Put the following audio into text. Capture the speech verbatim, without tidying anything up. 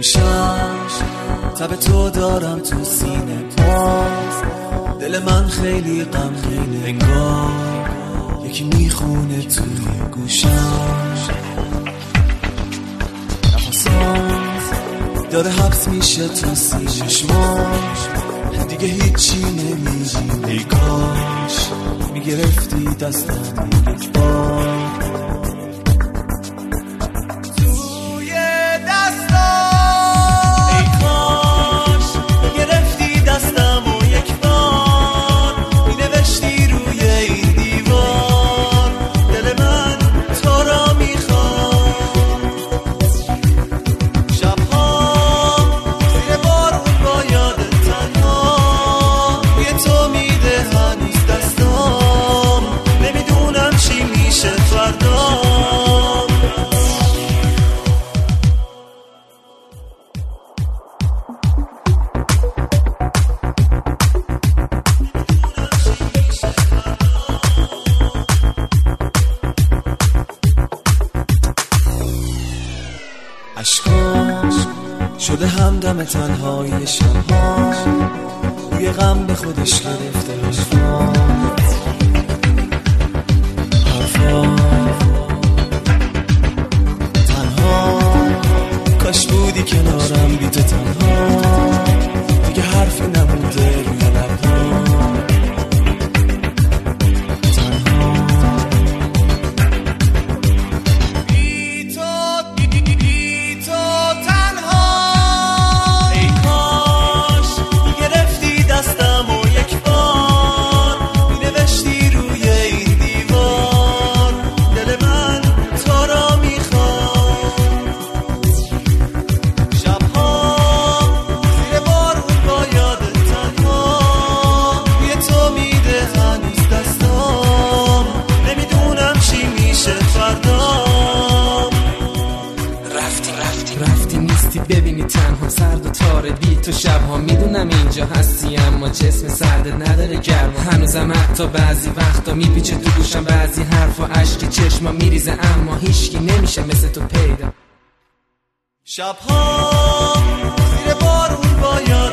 خوشم تب تو دارم تو سینه باز، دل من خیلی غمگینه، انگار یکی میخونه توی گوشم. نفسم داره حبس میشه تو سینه چشماش، دیگه هیچی نمیگیم. ای کاش میگرفتی دستم یک بار توی دستم، ای کاش میگرفتی دستم و یک بار مینوشتی روی این دیوار دل من تو را میخواد. شبها زیر بارون با یاد تنها روی تو میده هنوز دستم، نمیدونم چی میشه فردا. عشقاش شده همدم تنهای شبها، روی غم به خودش گرفته حرفا حرفا تنها. کاش بودی کنارم بی تو تنها، دیگه حرفی نمونده روی لبها. رفتی نیستی ببینی تنها سرد و تاره بی تو شبها. میدونم اینجا هستی اما جسم سرد نداره گرما. هنوزم حتی بعضی وقتا میپیچه تو گوشم بعضی حرف و عشقی چشما میریزه اما هیچکی نمیشه مثل تو پیدا. شبها زیر بارون با